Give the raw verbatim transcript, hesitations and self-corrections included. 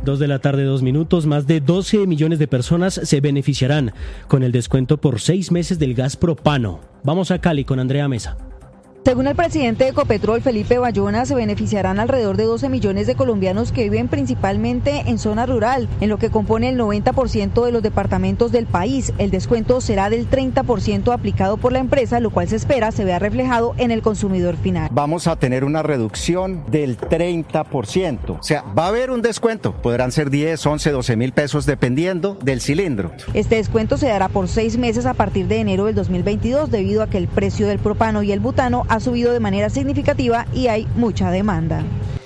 Dos de la tarde, dos minutos. Más de doce millones de personas se beneficiarán con el descuento por seis meses del gas propano. Vamos a Cali con Andrea Mesa. Según el presidente de Ecopetrol, Felipe Bayona, se beneficiarán alrededor de doce millones de colombianos que viven principalmente en zona rural, en lo que compone el noventa por ciento de los departamentos del país. El descuento será del treinta por ciento aplicado por la empresa, lo cual se espera se vea reflejado en el consumidor final. Vamos a tener una reducción del treinta por ciento. O sea, va a haber un descuento. Podrán ser diez, once, doce mil pesos dependiendo del cilindro. Este descuento se dará por seis meses a partir de enero del dos mil veintidós, debido a que el precio del propano y el butano ha subido de manera significativa y hay mucha demanda.